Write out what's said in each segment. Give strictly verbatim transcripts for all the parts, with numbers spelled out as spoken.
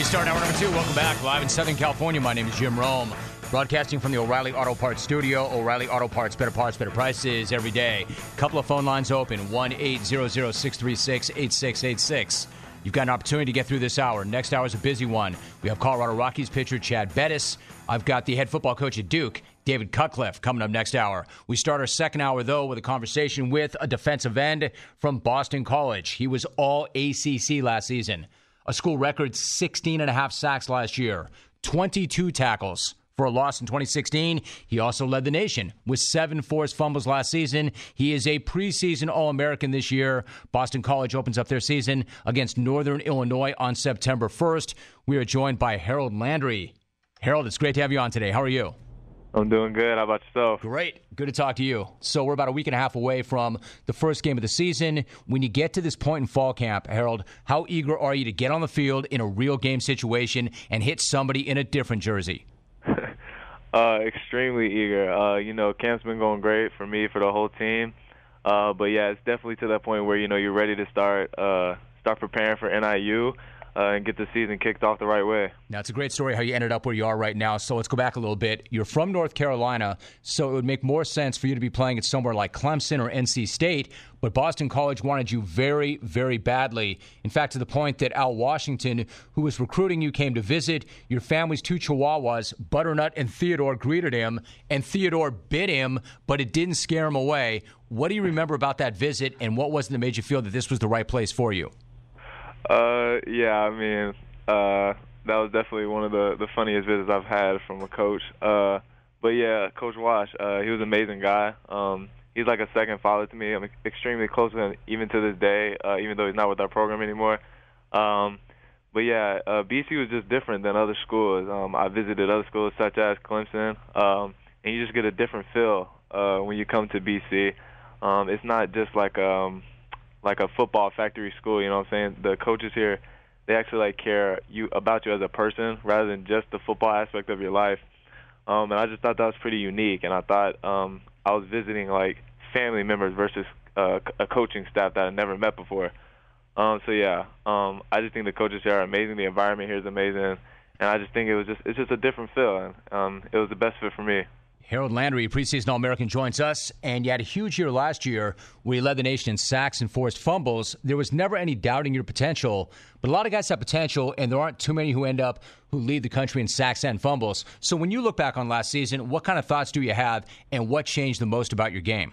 start hour number two. Welcome back. Live in Southern California. My name is Jim Rome. Broadcasting from the O'Reilly Auto Parts studio. O'Reilly Auto Parts, better parts, better prices every day. Couple of phone lines open. one eight hundred six three six eight six eight six. You've got an opportunity to get through this hour. Next hour is a busy one. We have Colorado Rockies pitcher Chad Bettis. I've got the head football coach at Duke, David Cutcliffe, coming up next hour. We start our second hour, though, with a conversation with a defensive end from Boston College. He was all A C C last season. A school record sixteen and a half sacks last year, twenty-two tackles for a loss in twenty sixteen. He also led the nation with seven forced fumbles last season. He is a preseason All-American this year. Boston College opens up their season against Northern Illinois on September first. We are joined by Harold Landry. Harold, it's great to have you on today. How are you? I'm doing good. How about yourself? Great. Good to talk to you. So we're about a week and a half away from the first game of the season. When you get to this point in fall camp, Harold, how eager are you to get on the field in a real game situation and hit somebody in a different jersey? uh, extremely eager. Uh, you know, camp's been going great for me, for the whole team. Uh, but, yeah, it's definitely to that point where, you know, you're ready to start uh, start preparing for N I U. Uh, and get the season kicked off the right way. Now, it's a great story how you ended up where you are right now. So let's go back a little bit. You're from North Carolina, so it would make more sense for you to be playing at somewhere like Clemson or N C State. But Boston College wanted you very, very badly. In fact, to the point that Al Washington, who was recruiting you, came to visit. Your family's two chihuahuas, Butternut and Theodore, greeted him, and Theodore bit him, but it didn't scare him away. What do you remember about that visit, and what was it that made you feel that this was the right place for you? Uh, yeah, I mean, uh, that was definitely one of the, the funniest visits I've had from a coach. Uh, but yeah, Coach Wash, uh, he was an amazing guy. Um, he's like a second father to me. I'm extremely close to him even to this day, uh, even though he's not with our program anymore. Um, but yeah, uh, B C was just different than other schools. Um, I visited other schools such as Clemson, um, and you just get a different feel uh, when you come to B C. Um, it's not just like um, like a football factory school, you know what I'm saying? The coaches here, they actually like care you about you as a person rather than just the football aspect of your life. Um, and I just thought that was pretty unique. And I thought um, I was visiting like family members versus uh, a coaching staff that I never met before. Um, so yeah, um, I just think the coaches here are amazing. The environment here is amazing, and I just think it was just it's just a different feel. And um, it was the best fit for me. Harold Landry, preseason All-American, joins us, and you had a huge year last year where you led the nation in sacks and forced fumbles. There was never any doubting your potential, but a lot of guys have potential, and there aren't too many who end up who lead the country in sacks and fumbles. So when you look back on last season, what kind of thoughts do you have, and what changed the most about your game?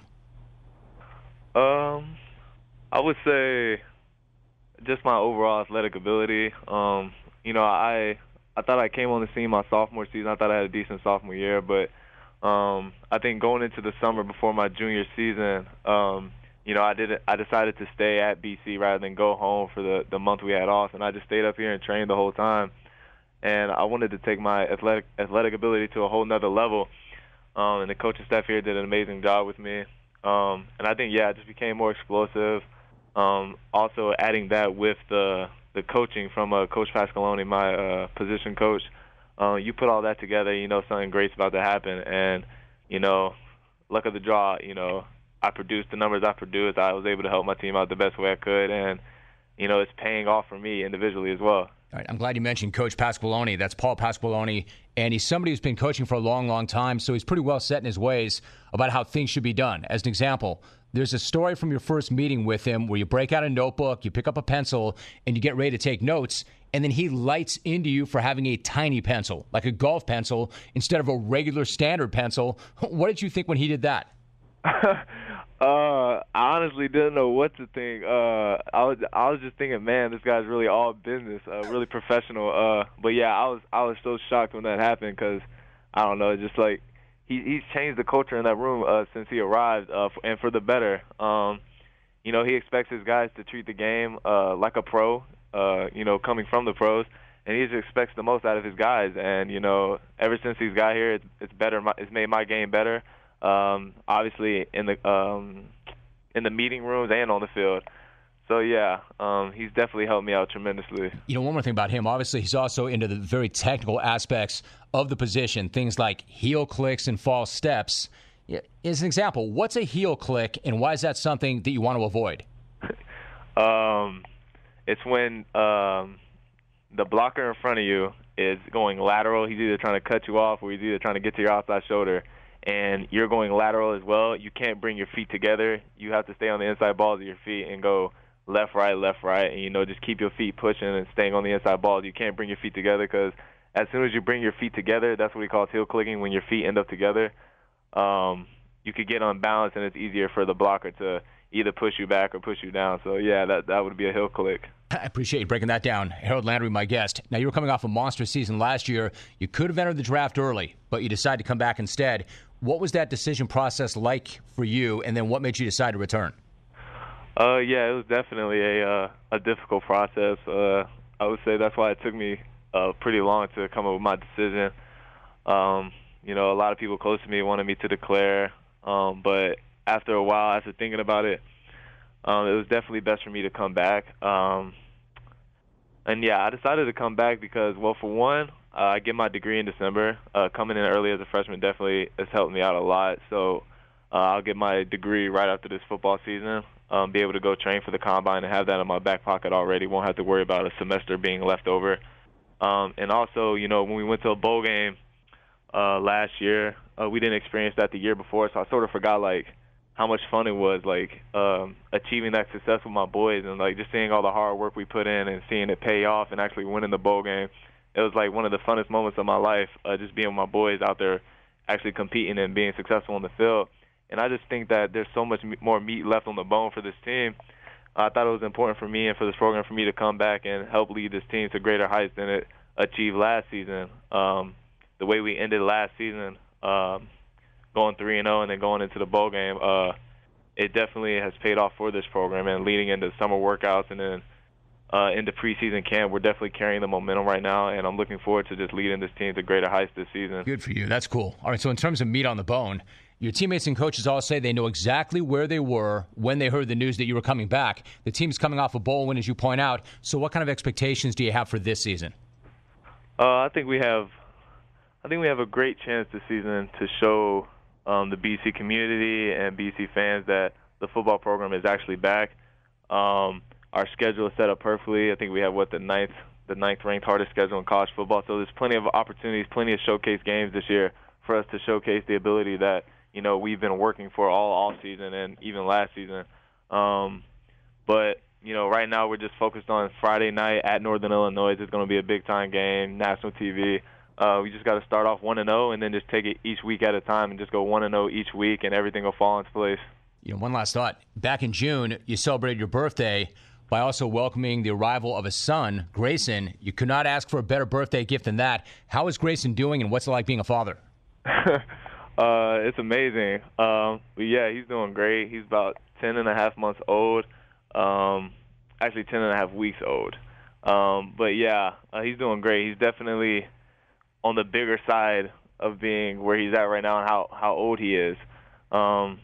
Um, I would say just my overall athletic ability. Um, you know, I I thought I came on the scene my sophomore season. I thought I had a decent sophomore year, but Um, I think going into the summer before my junior season, um, you know, I did I decided to stay at B C rather than go home for the, the month we had off, and I just stayed up here and trained the whole time. And I wanted to take my athletic athletic ability to a whole nother level. Um, and the coaching staff here did an amazing job with me. Um, and I think, yeah, I just became more explosive. Um, also adding that with the the coaching from uh, Coach Pasqualoni, my uh, position coach. Uh, you put all that together, you know something great's about to happen. And, you know, luck of the draw, you know, I produced the numbers I produced. I was able to help my team out the best way I could. And, you know, it's paying off for me individually as well. All right, I'm glad you mentioned Coach Pasqualoni. That's Paul Pasqualoni, and he's somebody who's been coaching for a long, long time, so he's pretty well set in his ways about how things should be done. As an example, there's a story from your first meeting with him where you break out a notebook, you pick up a pencil, and you get ready to take notes, and then he lights into you for having a tiny pencil, like a golf pencil, instead of a regular standard pencil. What did you think when he did that? Uh, I honestly didn't know what to think. Uh, I was I was just thinking, man, this guy's really all business, uh, really professional. Uh, but yeah, I was I was so shocked when that happened because I don't know, just like he he's changed the culture in that room uh, since he arrived, uh, and for the better. Um, you know, he expects his guys to treat the game uh, like a pro. Uh, you know, coming from the pros, and he just expects the most out of his guys. And you know, ever since he's got here, it's, it's better. It's made my game better. Um, obviously in the um, in the meeting rooms and on the field. So, yeah, um, he's definitely helped me out tremendously. You know, one more thing about him, obviously he's also into the very technical aspects of the position, things like heel clicks and false steps. As an example, what's a heel click, and why is that something that you want to avoid? um, it's when um, the blocker in front of you is going lateral. He's either trying to cut you off or he's either trying to get to your outside shoulder. And you're going lateral as well. You can't bring your feet together. You have to stay on the inside balls of your feet and go left, right, left, right. And, you know, just keep your feet pushing and staying on the inside balls. You can't bring your feet together because as soon as you bring your feet together, that's what we call heel clicking, when your feet end up together. Um, you could get unbalanced, and it's easier for the blocker to either push you back or push you down. So, yeah, that, that would be a heel click. I appreciate you breaking that down. Harold Landry, my guest. Now, you were coming off a monster season last year. You could have entered the draft early, but you decided to come back instead. What was that decision process like for you, and then what made you decide to return? Uh, yeah, it was definitely a uh, a difficult process. Uh, I would say that's why it took me uh, pretty long to come up with my decision. Um, you know, a lot of people close to me wanted me to declare, um, but after a while, after thinking about it, um, it was definitely best for me to come back. Um, and, yeah, I decided to come back because, well, for one, uh, I get my degree in December. Uh, coming in early as a freshman definitely has helped me out a lot. So uh, I'll get my degree right after this football season, um, be able to go train for the combine and have that in my back pocket already. Won't have to worry about a semester being left over. Um, and also, you know, when we went to a bowl game uh, last year, uh, we didn't experience that the year before, so I sort of forgot, like, how much fun it was, like, um, achieving that success with my boys and, like, just seeing all the hard work we put in and seeing it pay off and actually winning the bowl game. It was, like, one of the funnest moments of my life, uh, just being with my boys out there actually competing and being successful on the field. And I just think that there's so much more meat left on the bone for this team. I thought it was important for me and for this program for me to come back and help lead this team to greater heights than it achieved last season. Um, the way we ended last season, um, going three and oh and then going into the bowl game, uh, it definitely has paid off for this program. And leading into summer workouts and then uh, into preseason camp, we're definitely carrying the momentum right now, and I'm looking forward to just leading this team to greater heights this season. Good for you. That's cool. All right, so in terms of meat on the bone, your teammates and coaches all say they know exactly where they were when they heard the news that you were coming back. The team's coming off a bowl win, as you point out. So what kind of expectations do you have for this season? Uh, I think we have I think we have a great chance this season to show um, the B C community and B C fans that the football program is actually back. Um, our schedule is set up perfectly. I think we have, what, the ninth, the ninth ranked hardest schedule in college football. So there's plenty of opportunities, plenty of showcase games this year for us to showcase the ability that, you know, we've been working for all all season and even last season. Um, but, you know, right now we're just focused on Friday night at Northern Illinois. It's going to be a big-time game, national T V. Uh, we just got to start off one and oh and then just take it each week at a time and just go one and oh each week, and everything will fall into place. You know, one last thought. Back in June, you celebrated your birthday by also welcoming the arrival of a son, Grayson. You could not ask for a better birthday gift than that. How is Grayson doing, and what's it like being a father? uh, it's amazing. Um, but, yeah, he's doing great. He's about ten and a half months old, um, actually ten and a half weeks old. Um, but, yeah, uh, he's doing great. He's definitely on the bigger side of being where he's at right now and how, how old he is. Um,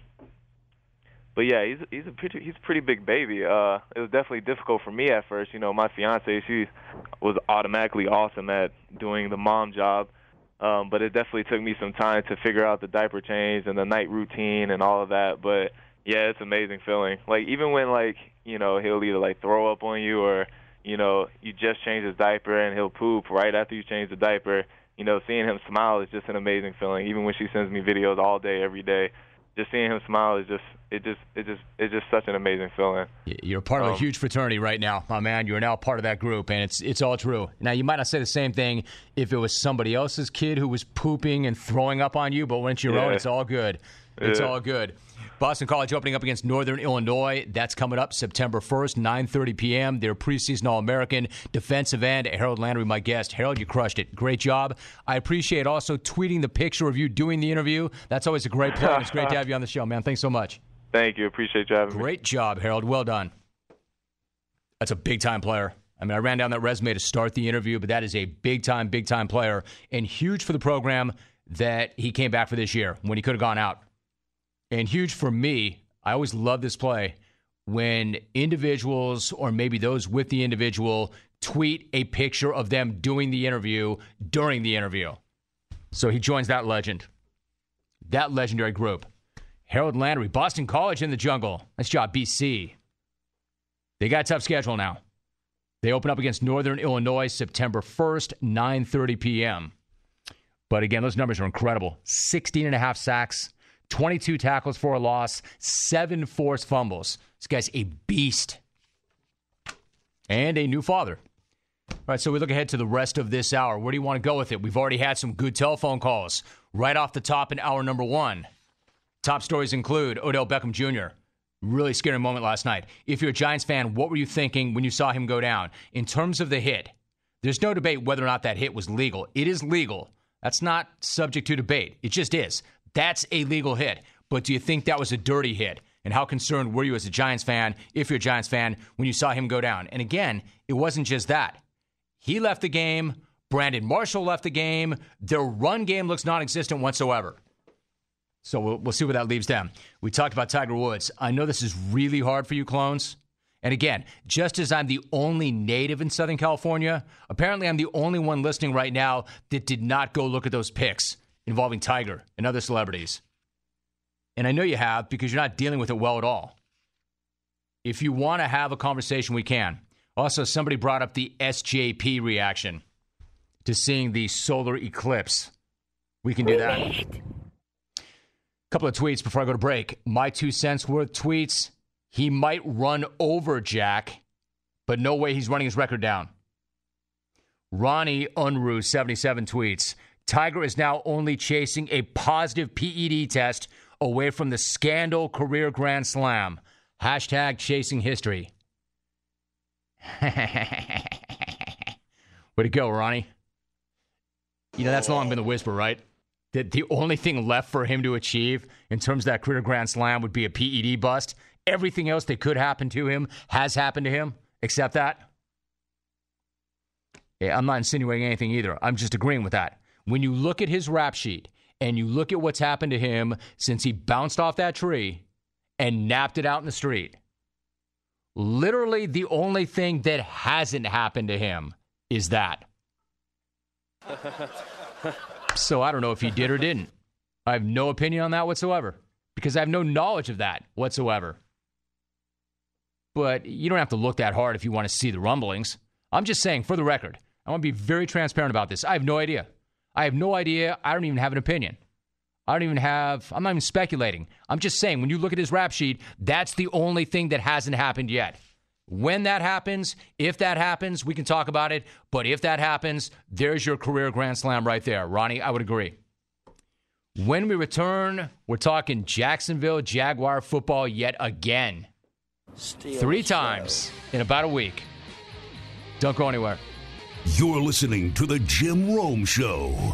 but, yeah, he's he's a pretty, he's a pretty big baby. Uh, it was definitely difficult for me at first. You know, my fiance, she was automatically awesome at doing the mom job. Um, but it definitely took me some time to figure out the diaper change and the night routine and all of that. But, yeah, it's an amazing feeling. Like, even when, like, you know, he'll either, like, throw up on you or, you know, you just change his diaper and he'll poop right after you change the diaper. You know, seeing him smile is just an amazing feeling. Even when she sends me videos all day, every day, just seeing him smile is just, it just, it just, it's just such an amazing feeling. You're part of um, a huge fraternity right now, my man. You're now part of that group, and it's it's all true. Now, you might not say the same thing if it was somebody else's kid who was pooping and throwing up on you, but when it's your yeah. own, it's all good. It's yeah. all good. Boston College opening up against Northern Illinois. That's coming up September first, nine thirty p.m. Their preseason All-American defensive end, Harold Landry, my guest. Harold, you crushed it. Great job. I appreciate also tweeting the picture of you doing the interview. That's always a great play. It's great to have you on the show, man. Thanks so much. Thank you. Appreciate you having me. Great job, Harold. Well done. That's a big-time player. I mean, I ran down that resume to start the interview, but that is a big-time, big-time player, and huge for the program that he came back for this year when he could have gone out. And huge for me, I always love this play, when individuals or maybe those with the individual tweet a picture of them doing the interview during the interview. So he joins that legend, that legendary group. Harold Landry, Boston College in the jungle. Nice job, B C. They got a tough schedule now. They open up against Northern Illinois September first, nine thirty p.m. But again, those numbers are incredible. sixteen and a half sacks, twenty-two tackles for a loss, seven forced fumbles. This guy's a beast. And a new father. All right, so we look ahead to the rest of this hour. Where do you want to go with it? We've already had some good telephone calls right off the top in hour number one. Top stories include Odell Beckham Junior Really scary moment last night. If you're a Giants fan, what were you thinking when you saw him go down? In terms of the hit, there's no debate whether or not that hit was legal. It is legal. That's not subject to debate. It just is. That's a legal hit. But do you think that was a dirty hit? And how concerned were you as a Giants fan, if you're a Giants fan, when you saw him go down? And again, it wasn't just that. He left the game. Brandon Marshall left the game. Their run game looks non-existent whatsoever. So we'll, we'll see where that leaves them. We talked about Tiger Woods. I know this is really hard for you clones. And again, just as I'm the only native in Southern California, apparently I'm the only one listening right now that did not go look at those pics involving Tiger and other celebrities. And I know you have, because you're not dealing with it well at all. If you want to have a conversation, we can. Also, somebody brought up the S J P reaction to seeing the solar eclipse. We can do that. A couple of tweets before I go to break. My two cents worth tweets. He might run over Jack, but no way he's running his record down. Ronnie Unruh, seventy-seven tweets. Tiger is now only chasing a positive P E D test away from the scandal career Grand Slam. Hashtag chasing history. Way to go, Ronnie. You know, that's long been the whisper, right? That the only thing left for him to achieve in terms of that career Grand Slam would be a P E D bust. Everything else that could happen to him has happened to him, except that. Yeah, I'm not insinuating anything either. I'm just agreeing with that. When you look at his rap sheet and you look at what's happened to him since he bounced off that tree and napped it out in the street, literally the only thing that hasn't happened to him is that. So I don't know if he did or didn't. I have no opinion on that whatsoever because I have no knowledge of that whatsoever. But you don't have to look that hard if you want to see the rumblings. I'm just saying, for the record, I want to be very transparent about this. I have no idea. I have no idea. I don't even have an opinion. I don't even have, I'm not even speculating. I'm just saying, when you look at his rap sheet, that's the only thing that hasn't happened yet. When that happens, if that happens, we can talk about it. But if that happens, there's your career Grand Slam right there. Ronnie, I would agree. When we return, we're talking Jacksonville Jaguar football yet again. Steelers Three times in about a week. Don't go anywhere. You're listening to The Jim Rome Show.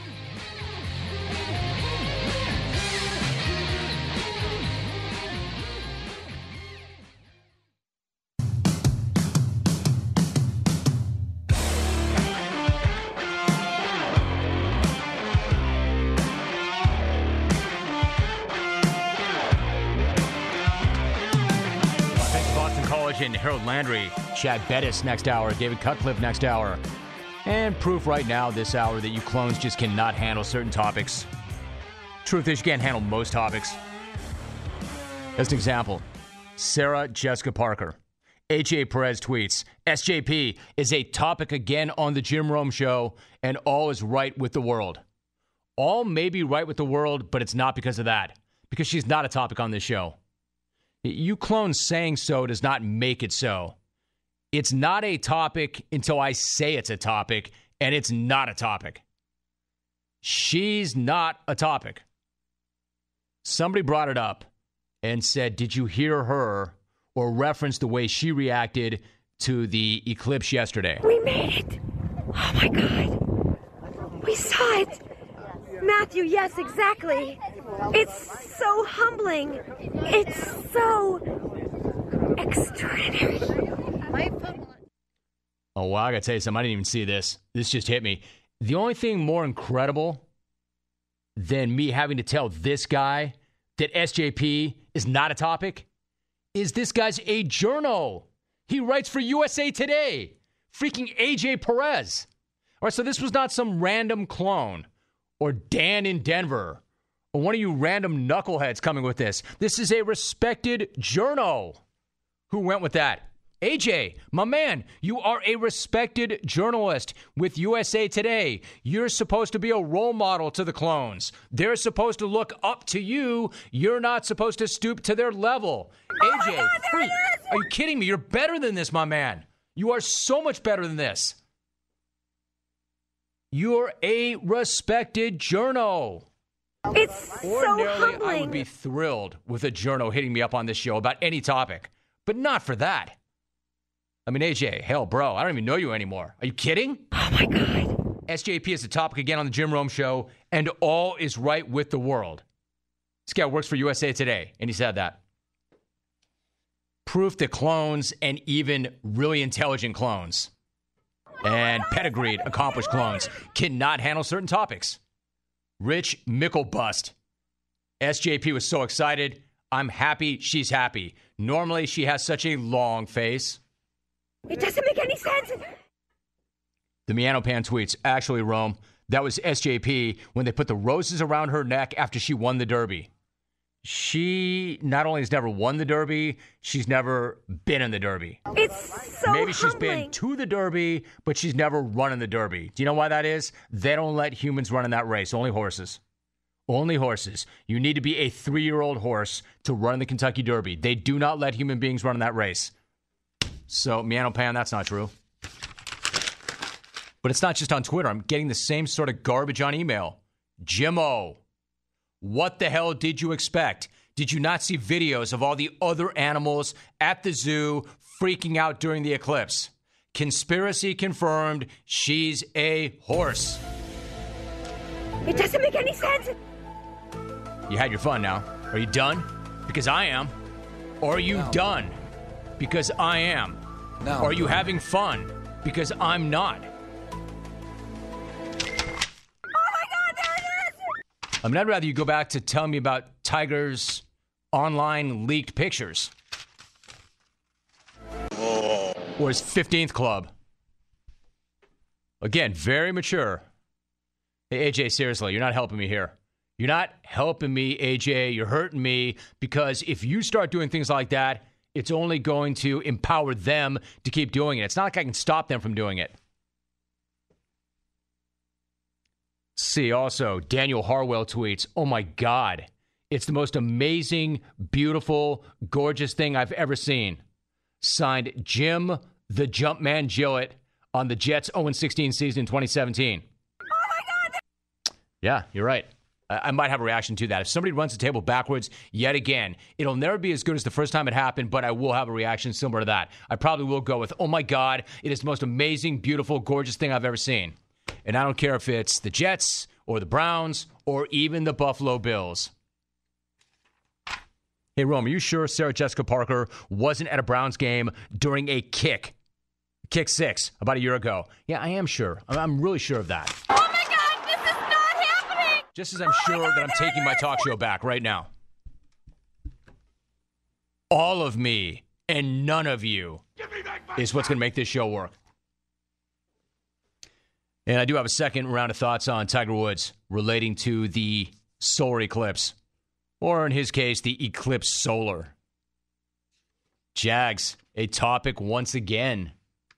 And Harold Landry, Chad Bettis next hour, David Cutcliffe next hour. And proof right now this hour that you clones just cannot handle certain topics. Truth is, you can't handle most topics. As an example, Sarah Jessica Parker. A J Perez tweets, S J P is a topic again on the Jim Rome Show, and all is right with the world. All may be right with the world, but it's not because of that. Because she's not a topic on this show. You clones saying so does not make it so. It's not a topic until I say it's a topic, and it's not a topic. She's not a topic. Somebody brought it up and said, did you hear her or reference the way she reacted to the eclipse yesterday? We made it. Oh, my God. We saw it. Matthew, yes, exactly. It's so humbling. It's so extraordinary. Oh, wow, I got to tell you something. I didn't even see this. This just hit me. The only thing more incredible than me having to tell this guy that S J P is not a topic is this guy's a journo. He writes for U S A Today. Freaking A J Perez. All right, so this was not some random clone or Dan in Denver or one of you random knuckleheads coming with this. This is a respected journo who went with that. A J, my man, you are a respected journalist with U S A Today. You're supposed to be a role model to the clones. They're supposed to look up to you. You're not supposed to stoop to their level. Oh A J, God, freak, are you kidding me? You're better than this, my man. You are so much better than this. You're a respected journo. It's so Ordinarily, humbling. I would be thrilled with a journo hitting me up on this show about any topic, but not for that. I mean, A J, hell, bro, I don't even know you anymore. Are you kidding? Oh, my God. S J P is the topic again on the Jim Rome Show, and all is right with the world. This guy works for U S A Today, and he said that. Proof that clones, and even really intelligent clones, and pedigreed, accomplished clones, cannot handle certain topics. Rich Mickelbust. S J P was so excited. I'm happy she's happy. Normally, she has such a long face. It doesn't make any sense. The Mianopan tweets, actually, Rome, that was S J P when they put the roses around her neck after she won the Derby. She not only has never won the Derby, she's never been in the Derby. It's so Maybe she's humbling. been to the Derby, but she's never run in the Derby. Do you know why that is? They don't let humans run in that race, only horses. Only horses. You need to be a three-year-old horse to run in the Kentucky Derby. They do not let human beings run in that race. So, Mianopan, that's not true. But it's not just on Twitter. I'm getting the same sort of garbage on email. Jimmo, what the hell did you expect? Did you not see videos of all the other animals at the zoo freaking out during the eclipse? Conspiracy confirmed, she's a horse. It doesn't make any sense. You had your fun now. Are you done? Because I am. Or are you No. done? Because I am. No. Or are you having fun? Because I'm not. I mean, I'd rather you go back to tell me about Tiger's online leaked pictures. Oh. Or his fifteenth club. Again, very mature. Hey, A J, seriously, you're not helping me here. You're not helping me, A J. You're hurting me, because if you start doing things like that, it's only going to empower them to keep doing it. It's not like I can stop them from doing it. See, also, Daniel Harwell tweets, oh my God, it's the most amazing, beautiful, gorgeous thing I've ever seen. Signed, Jim the Jumpman Gillett on the Jets' oh and sixteen season in twenty seventeen. Oh, my God. Yeah, you're right. I, I might have a reaction to that. If somebody runs the table backwards yet again, it'll never be as good as the first time it happened, but I will have a reaction similar to that. I probably will go with, oh my God, it is the most amazing, beautiful, gorgeous thing I've ever seen. And I don't care if it's the Jets or the Browns or even the Buffalo Bills. Hey, Rome, are you sure Sarah Jessica Parker wasn't at a Browns game during a kick, kick six, about a year ago? Yeah, I am sure. I'm, I'm really sure of that. Oh, my God, this is not happening. Just as I'm sure that I'm taking my talk show back right now. All of me and none of you is what's going to make this show work. And I do have a second round of thoughts on Tiger Woods relating to the solar eclipse, or in his case, the eclipse solar. Jags, a topic once again.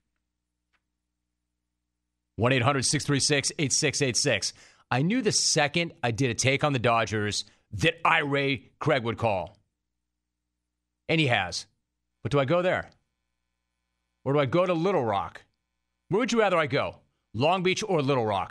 one eight hundred six three six eight six eight six. I knew the second I did a take on the Dodgers that Ira Craig would call. And he has. But do I go there? Or do I go to Little Rock? Where would you rather I go? Long Beach or Little Rock?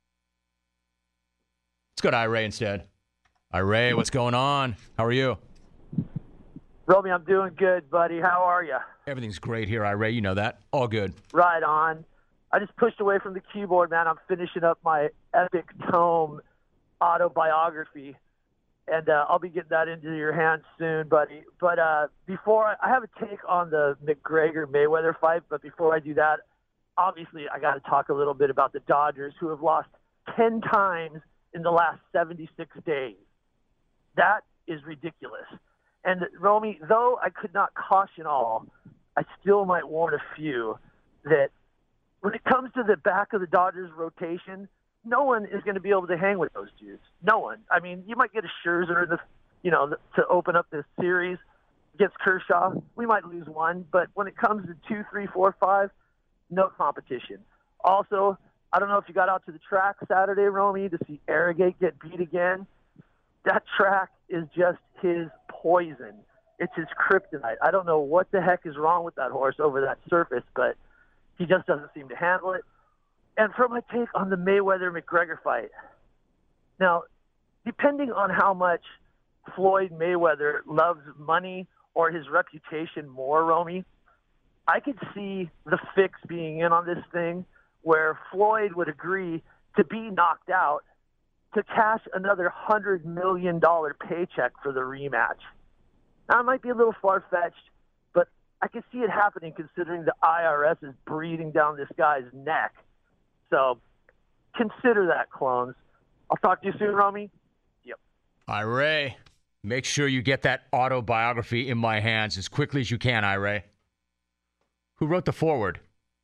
Let's go to Ira instead. Ira, what's going on? How are you? Romy, I'm doing good, buddy. How are you? Everything's great here, Ira. You know that. All good. Right on. I just pushed away from the keyboard, man. I'm finishing up my epic tome autobiography, and uh, I'll be getting that into your hands soon, buddy. But uh, before I, I have a take on the McGregor-Mayweather fight, but before I do that, obviously I got to talk a little bit about the Dodgers, who have lost ten times in the last seventy-six days. That is ridiculous. And, Romy, though I could not caution all, I still might warn a few that when it comes to the back of the Dodgers rotation, no one is going to be able to hang with those dudes. No one. I mean, you might get a Scherzer in the, you know, to open up this series. against Kershaw, we might lose one, but when it comes to two, three, four, five, no competition. Also, I don't know if you got out to the track Saturday, Romy, to see Arrogate get beat again. That track is just his poison. It's his kryptonite. I don't know what the heck is wrong with that horse over that surface, but he just doesn't seem to handle it. And for my take on the Mayweather-McGregor fight, now, depending on how much Floyd Mayweather loves money or his reputation more, Romy, I could see the fix being in on this thing where Floyd would agree to be knocked out to cash another one hundred million dollars paycheck for the rematch. Now, it might be a little far-fetched, but I can see it happening considering the I R S is breathing down this guy's neck. So consider that, clones. I'll talk to you soon, Romy. Yep. All right, Ray. Make sure you get that autobiography in my hands as quickly as you can, Ray. Who wrote the foreword?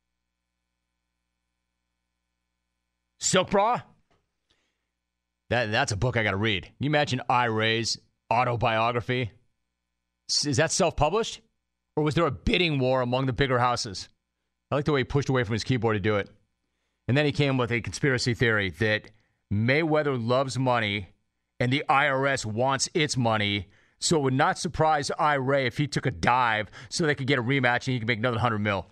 Silk Bra? That, that's a book I got to read. Can you imagine Ray's autobiography? Is that self-published? Or was there a bidding war among the bigger houses? I like the way he pushed away from his keyboard to do it. And then he came with a conspiracy theory that Mayweather loves money and the I R S wants its money, so it would not surprise Ray if he took a dive so they could get a rematch and he could make another one hundred mil.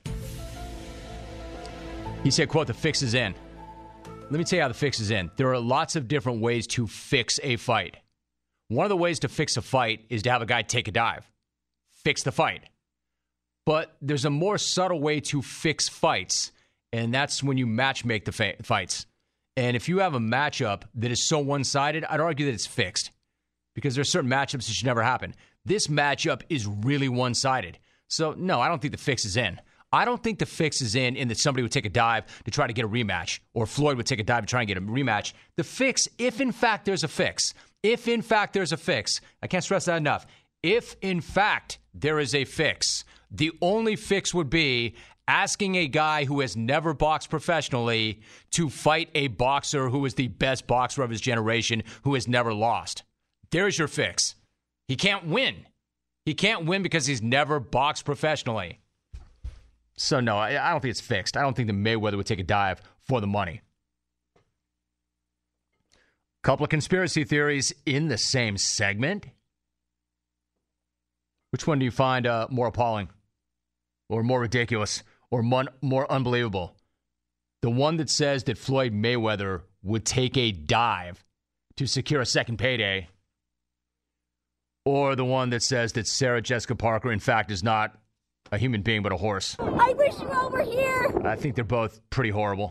He said, quote, the fix is in. Let me tell you how the fix is in. There are lots of different ways to fix a fight. One of the ways to fix a fight is to have a guy take a dive. Fix the fight. But there's a more subtle way to fix fights, and that's when you match make the fa- fights. And if you have a matchup that is so one-sided, I'd argue that it's fixed because there's certain matchups that should never happen. This matchup is really one-sided. So, no, I don't think the fix is in. I don't think the fix is in in that somebody would take a dive to try to get a rematch or Floyd would take a dive to try and get a rematch. The fix, if in fact there's a fix, if in fact there's a fix, I can't stress that enough. If in fact there is a fix, the only fix would be asking a guy who has never boxed professionally to fight a boxer who is the best boxer of his generation who has never lost. There's your fix. He can't win. He can't win because he's never boxed professionally. So, no, I, I don't think it's fixed. I don't think that Mayweather would take a dive for the money. Couple of conspiracy theories in the same segment. Which one do you find uh, more appalling or more ridiculous or mon- more unbelievable? The one that says that Floyd Mayweather would take a dive to secure a second payday, or the one that says that Sarah Jessica Parker, in fact, is not a human being but a horse? I wish you were over here. I think they're both pretty horrible.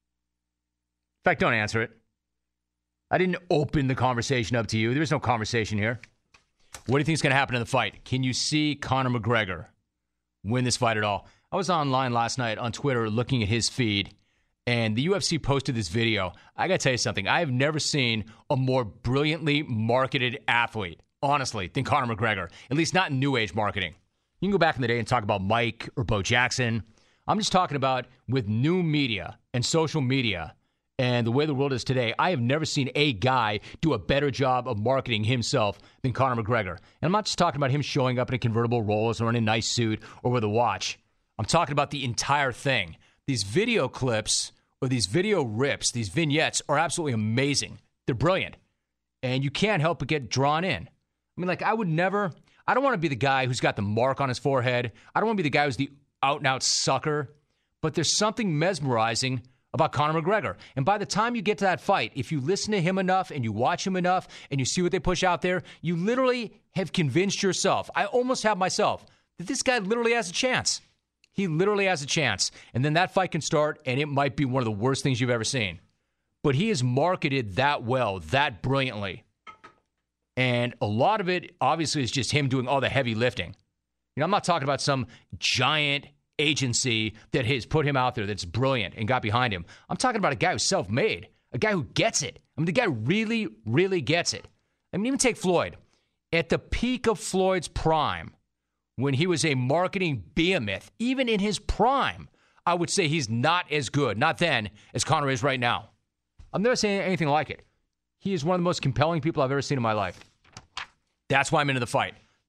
In fact, don't answer it. I didn't open the conversation up to you. There's no conversation here. What do you think is going to happen in the fight? Can you see Conor McGregor win this fight at all? I was online last night on Twitter looking at his feed, and the U F C posted this video. I got to tell you something. I have never seen a more brilliantly marketed athlete, honestly, than Conor McGregor, at least not in new age marketing. You can go back in the day and talk about Mike or Bo Jackson. I'm just talking about with new media and social media and the way the world is today, I have never seen a guy do a better job of marketing himself than Conor McGregor. And I'm not just talking about him showing up in a convertible Rolls or in a nice suit or with a watch. I'm talking about the entire thing. These video clips or these video rips, these vignettes are absolutely amazing. They're brilliant. And you can't help but get drawn in. I mean, like, I would never... I don't want to be the guy who's got the mark on his forehead. I don't want to be the guy who's the out-and-out sucker. But there's something mesmerizing about Conor McGregor. And by the time you get to that fight, if you listen to him enough and you watch him enough and you see what they push out there, you literally have convinced yourself, I almost have myself, that this guy literally has a chance. He literally has a chance. And then that fight can start, and it might be one of the worst things you've ever seen. But he is marketed that well, that brilliantly. And a lot of it, obviously, is just him doing all the heavy lifting. You know, I'm not talking about some giant agency that has put him out there that's brilliant and got behind him. I'm talking about a guy who's self-made, a guy who gets it. I mean, the guy really, really gets it. I mean, even take Floyd. At the peak of Floyd's prime, when he was a marketing behemoth, even in his prime, I would say he's not as good, not then, as Conor is right now. I've never seen anything like it. He is one of the most compelling people I've ever seen in my life. That's why I'm into the fight.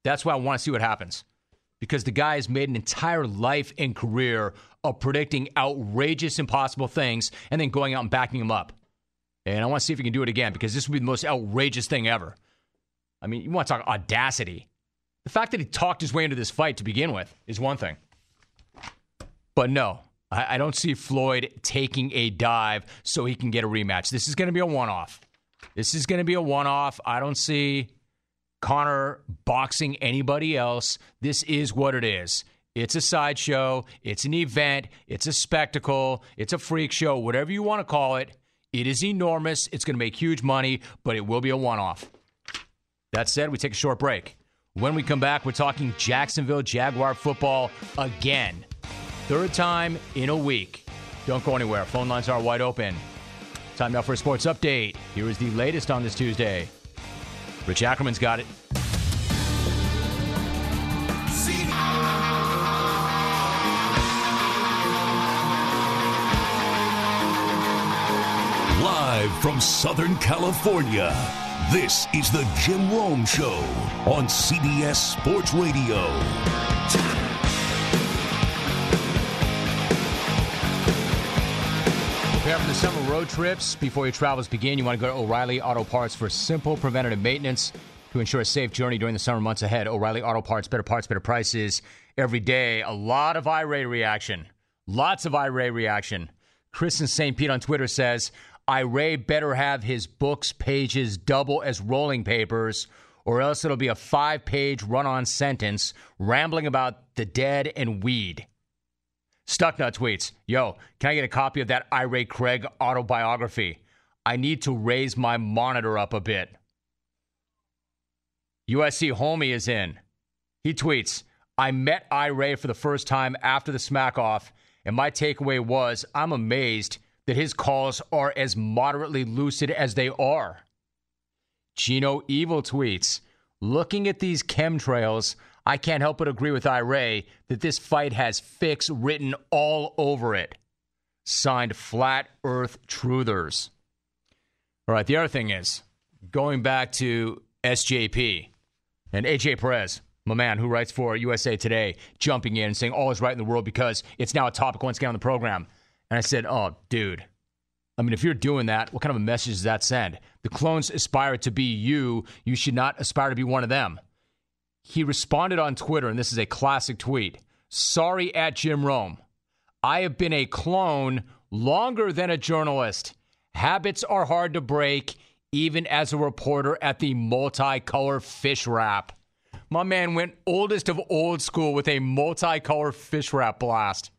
That's why I want to see what happens. Because the guy has made an entire life and career of predicting outrageous, impossible things and then going out and backing them up. And I want to see if he can do it again, because this would be the most outrageous thing ever. I mean, you want to talk audacity. The fact that he talked his way into this fight to begin with is one thing. But no, I, I don't see Floyd taking a dive so he can get a rematch. This is going to be a one-off. This is going to be a one-off. I don't see Conor boxing anybody else. This is what it is. It's a sideshow. It's an event. It's a spectacle. It's a freak show, whatever you want to call it. It is enormous. It's going to make huge money, but it will be a one-off. That said, we take a short break. When we come back, we're talking Jacksonville Jaguar football again. Third time in a week. Don't go anywhere. Phone lines are wide open. Time now for a sports update. Here is the latest on this Tuesday. Rich Ackerman's got it. Live from Southern California, this is the Jim Rome Show on C B S Sports Radio. Prepare for the summer road trips. Before your travels begin, you want to go to O'Reilly Auto Parts for simple preventative maintenance to ensure a safe journey during the summer months ahead. O'Reilly Auto Parts, better parts, better prices every day. A lot of irate reaction. Lots of irate reaction. Chris in Saint Pete on Twitter says, Irate better have his books pages double as rolling papers, or else it'll be a five-page run-on sentence rambling about the dead and weed. Stucknut tweets, yo, can I get a copy of that Irate Craig autobiography? I need to raise my monitor up a bit. U S C Homie is in. He tweets, I met Irate for the first time after the smack-off, and my takeaway was, I'm amazed that his calls are as moderately lucid as they are. Gino Evil tweets, looking at these chemtrails, I can't help but agree with Irate that this fight has fix written all over it. Signed Flat Earth Truthers. All right, the other thing is, going back to S J P and A J Perez, my man who writes for U S A Today, jumping in and saying all is right in the world because it's now a topic once again on the program. And I said, oh, dude, I mean, if you're doing that, what kind of a message does that send? The clones aspire to be you. You should not aspire to be one of them. He responded on Twitter, and this is a classic tweet. Sorry at Jim Rome. I have been a clone longer than a journalist. Habits are hard to break, even as a reporter at the multicolor fish wrap. My man went oldest of old school with a multicolor fish wrap blast.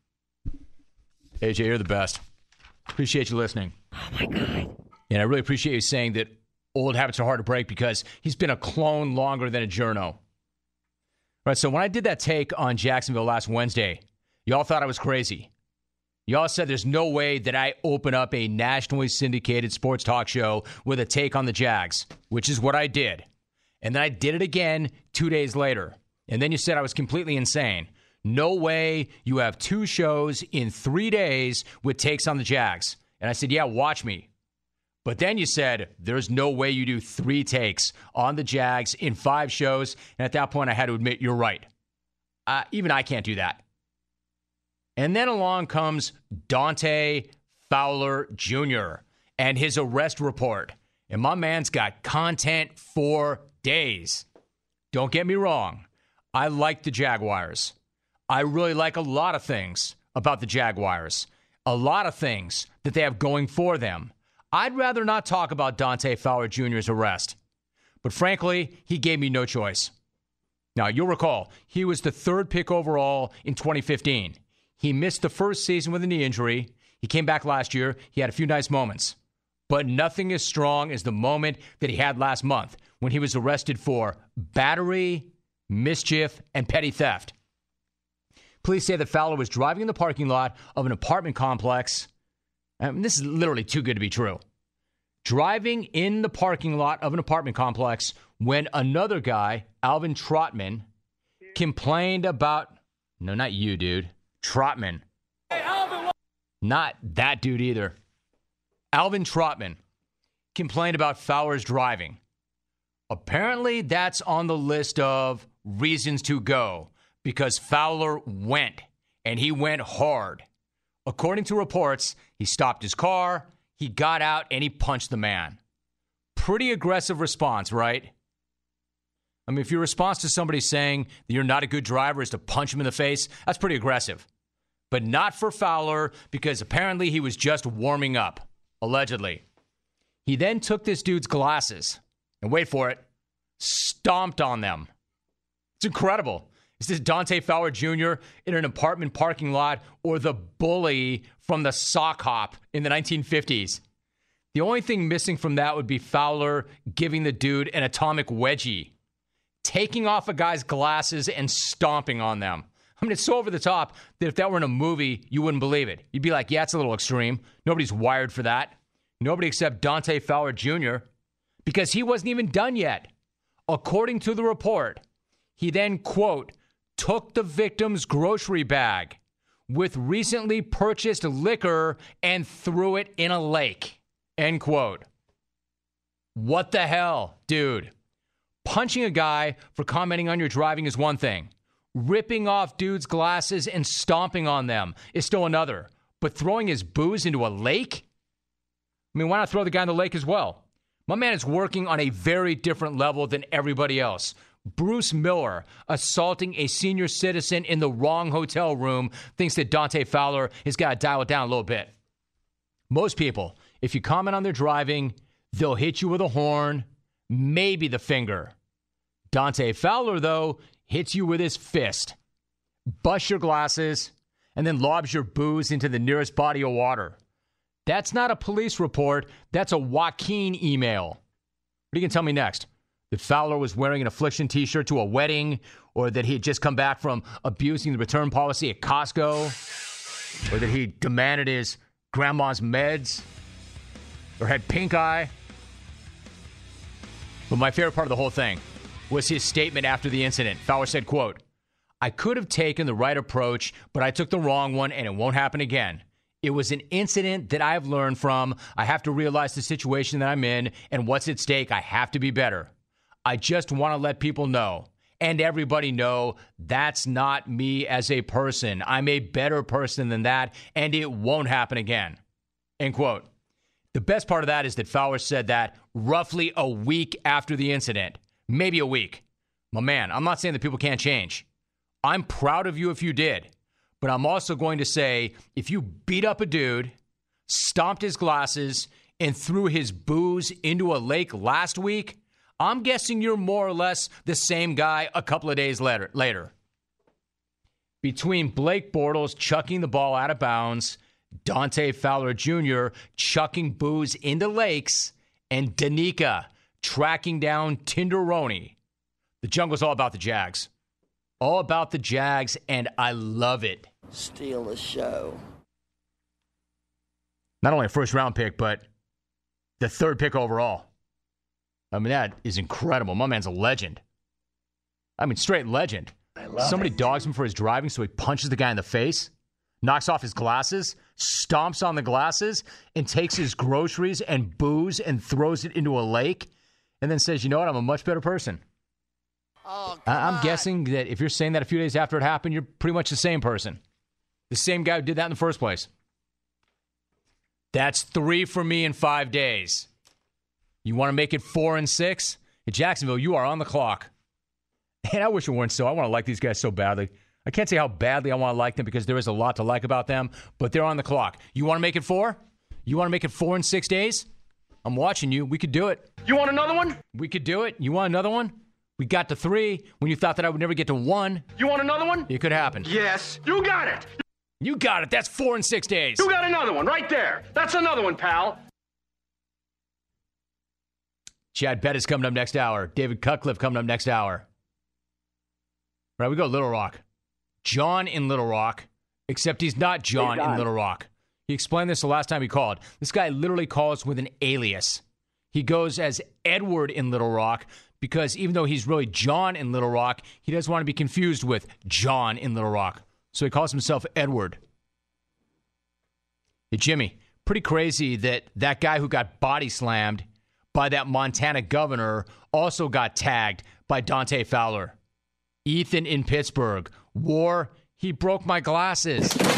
A J, you're the best. Appreciate you listening. Oh, my God. And I really appreciate you saying that old habits are hard to break because he's been a clone longer than a journo. All right, so when I did that take on Jacksonville last Wednesday, y'all thought I was crazy. Y'all said there's no way that I open up a nationally syndicated sports talk show with a take on the Jags, which is what I did. And then I did it again two days later. And then you said I was completely insane. No way you have two shows in three days with takes on the Jags. And I said, yeah, watch me. But then you said, there's no way you do three takes on the Jags in five shows. And at that point, I had to admit, you're right. Uh, even I can't do that. And then along comes Dante Fowler Junior and his arrest report. And my man's got content for days. Don't get me wrong. I like the Jaguars. I really like a lot of things about the Jaguars. A lot of things that they have going for them. I'd rather not talk about Dante Fowler Junior's arrest. But frankly, he gave me no choice. Now, you'll recall, he was the third pick overall in twenty fifteen. He missed the first season with a knee injury. He came back last year. He had a few nice moments. But nothing as strong as the moment that he had last month when he was arrested for battery, mischief, and petty theft. Police say that Fowler was driving in the parking lot of an apartment complex. I mean, this is literally too good to be true. Driving in the parking lot of an apartment complex when another guy, Alvin Trotman, complained about... No, not you, dude. Trotman. Hey, Alvin, what? Not that dude either. Alvin Trotman complained about Fowler's driving. Apparently, that's on the list of reasons to go because Fowler went, and he went hard. According to reports, he stopped his car, he got out, and he punched the man. Pretty aggressive response, right? I mean, if your response to somebody saying that you're not a good driver is to punch him in the face, that's pretty aggressive. But not for Fowler, because apparently he was just warming up, allegedly. He then took this dude's glasses, and wait for it, stomped on them. It's incredible. Is this Dante Fowler Junior in an apartment parking lot or the bully from the sock hop in the nineteen fifties? The only thing missing from that would be Fowler giving the dude an atomic wedgie, taking off a guy's glasses and stomping on them. I mean, it's so over the top that if that were in a movie, you wouldn't believe it. You'd be like, yeah, it's a little extreme. Nobody's wired for that. Nobody except Dante Fowler Junior, because he wasn't even done yet. According to the report, he then, quote, took the victim's grocery bag with recently purchased liquor and threw it in a lake, end quote. What the hell, dude? Punching a guy for commenting on your driving is one thing. Ripping off dudes' glasses and stomping on them is still another. But throwing his booze into a lake? I mean, why not throw the guy in the lake as well? My man is working on a very different level than everybody else. Bruce Miller, assaulting a senior citizen in the wrong hotel room, thinks that Dante Fowler has got to dial it down a little bit. Most people, if you comment on their driving, they'll hit you with a horn, maybe the finger. Dante Fowler, though, hits you with his fist, busts your glasses, and then lobs your booze into the nearest body of water. That's not a police report. That's a Joaquin email. What are you going to tell me next? That Fowler was wearing an Affliction t-shirt to a wedding, or that he had just come back from abusing the return policy at Costco, or that he demanded his grandma's meds, or had pink eye. But my favorite part of the whole thing was his statement after the incident. Fowler said, quote, I could have taken the right approach, but I took the wrong one, and it won't happen again. It was an incident that I've learned from. I have to realize the situation that I'm in and what's at stake. I have to be better. I just want to let people know, and everybody know, that's not me as a person. I'm a better person than that, and it won't happen again. End quote. The best part of that is that Fowler said that roughly a week after the incident. Maybe a week. My man, I'm not saying that people can't change. I'm proud of you if you did. But I'm also going to say, if you beat up a dude, stomped his glasses, and threw his booze into a lake last week, I'm guessing you're more or less the same guy a couple of days later. later. Between Blake Bortles chucking the ball out of bounds, Dante Fowler Junior chucking booze into lakes, and Danica tracking down Tinderoni, the jungle's all about the Jags. All about the Jags, and I love it. Steal the show. Not only a first-round pick, but the third pick overall. I mean, that is incredible. My man's a legend. I mean, straight legend. I love Somebody it. dogs him for his driving, so he punches the guy in the face, knocks off his glasses, stomps on the glasses, and takes his groceries and booze and throws it into a lake, and then says, you know what, I'm a much better person. Oh, I- I'm on. guessing that if you're saying that a few days after it happened, you're pretty much the same person. The same guy who did that in the first place. That's three for me in five days. You want to make it four and six? In Jacksonville, you are on the clock. And I wish it weren't so. I want to like these guys so badly. I can't say how badly I want to like them because there is a lot to like about them, but they're on the clock. You want to make it four? You want to make it four in six days? I'm watching you. We could do it. You want another one? We could do it. You want another one? We got to three when you thought that I would never get to one. You want another one? It could happen. Yes, you got it. You got it. That's four in six days. You got another one right there. That's another one, pal. Chad Bettis coming up next hour. David Cutcliffe coming up next hour. Right, we go Little Rock. John in Little Rock, except he's not John, Hey, John. in Little Rock. He explained this the last time he called. This guy literally calls with an alias. He goes as Edward in Little Rock because even though he's really John in Little Rock, he doesn't want to be confused with John in Little Rock. So he calls himself Edward. Hey, Jimmy, pretty crazy that that guy who got body slammed by that Montana governor also got tagged by Dante Fowler. Ethan in Pittsburgh. War, he broke my glasses. Sick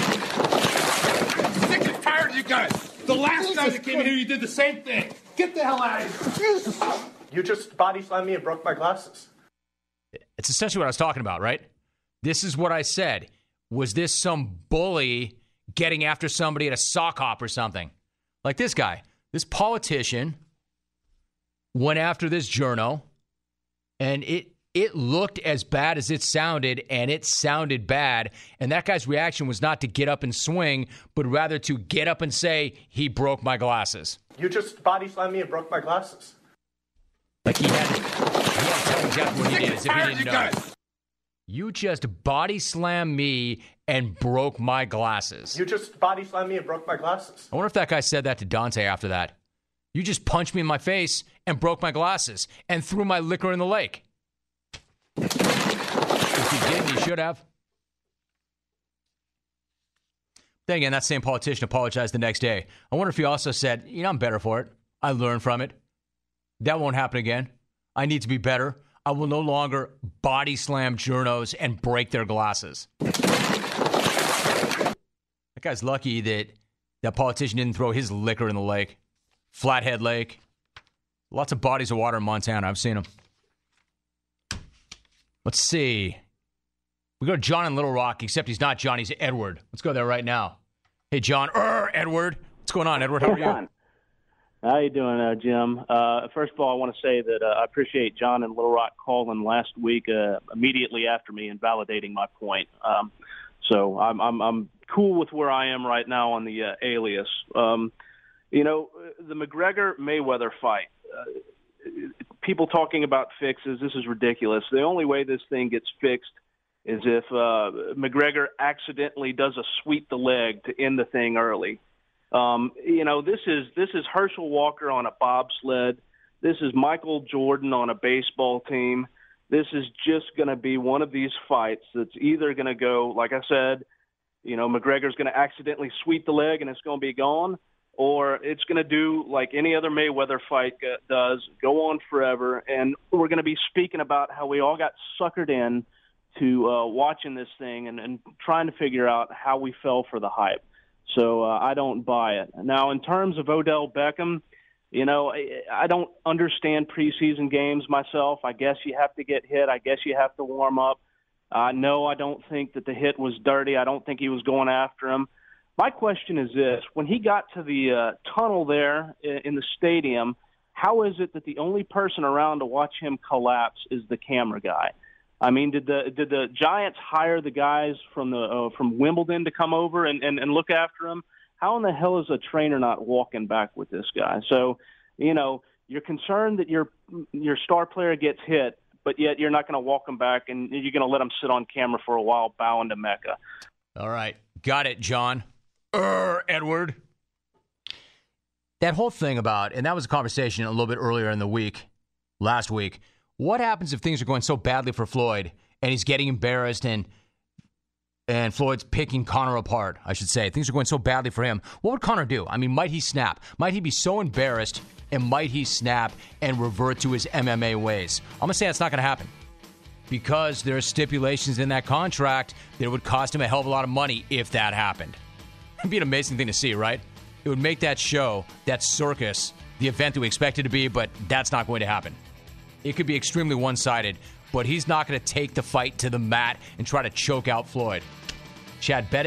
and tired of you guys. The last time you came here, you did the same thing. Get the hell out of here. Jesus. You just body slammed me and broke my glasses. It's essentially what I was talking about, right? This is what I said. Was this some bully getting after somebody at a sock hop or something? Like this guy, this politician went after this journo, and it it looked as bad as it sounded, and it sounded bad. And that guy's reaction was not to get up and swing, but rather to get up and say, he broke my glasses. You just body slammed me and broke my glasses. Like he had, he had to tell exactly what he did, as if he didn't know. Guys. You just body slammed me and broke my glasses. You just body slammed me and broke my glasses. I wonder if that guy said that to Dante after that. You just punched me in my face and broke my glasses and threw my liquor in the lake. If he didn't, he should have. Then again, that same politician apologized the next day. I wonder if he also said, you know, I'm better for it. I learned from it. That won't happen again. I need to be better. I will no longer body slam journos and break their glasses. That guy's lucky that that politician didn't throw his liquor in the lake. Flathead Lake. Lots of bodies of water in Montana. I've seen them. Let's see. We go to John in Little Rock, except he's not John. He's Edward. Let's go there right now. Hey, John. Er, Edward. What's going on, Edward? How are you? How you doing, uh, Jim? Uh, first of all, I want to say that uh, I appreciate John in Little Rock calling last week uh, immediately after me and validating my point. Um, so I'm, I'm I'm cool with where I am right now on the uh, alias. Um, you know, the McGregor-Mayweather fight, uh, people talking about fixes, this is ridiculous. The only way this thing gets fixed is if uh, McGregor accidentally does a sweep the leg to end the thing early. Um, you know, this is this is Herschel Walker on a bobsled. This is Michael Jordan on a baseball team. This is just going to be one of these fights that's either going to go, like I said, you know, McGregor's going to accidentally sweep the leg and it's going to be gone, or it's going to do like any other Mayweather fight does, go on forever, and we're going to be speaking about how we all got suckered in to uh, watching this thing and, and trying to figure out how we fell for the hype. So uh, I don't buy it. Now, in terms of Odell Beckham, you know, I, I don't understand preseason games myself. I guess you have to get hit. I guess you have to warm up. Uh, no, I don't think that the hit was dirty. I don't think he was going after him. My question is this. When he got to the uh, tunnel there in, in the stadium, how is it that the only person around to watch him collapse is the camera guy? I mean, did the did the Giants hire the guys from the uh, from Wimbledon to come over and, and, and look after him? How in the hell is a trainer not walking back with this guy? So, you know, you're concerned that your your star player gets hit, but yet you're not going to walk him back and you're going to let him sit on camera for a while bowing to Mecca. All right. Got it, John. Er, Edward. That whole thing about, and that was a conversation a little bit earlier in the week, last week. What happens if things are going so badly for Floyd and he's getting embarrassed and and Floyd's picking Conor apart, I should say. Things are going so badly for him. What would Conor do? I mean, might he snap? Might he be so embarrassed and might he snap and revert to his M M A ways? I'm going to say that's not going to happen because there are stipulations in that contract that would cost him a hell of a lot of money if that happened. It would be an amazing thing to see, right? It would make that show, that circus, the event that we expect it to be, but that's not going to happen. It could be extremely one-sided, but he's not going to take the fight to the mat and try to choke out Floyd. Chad Bennett.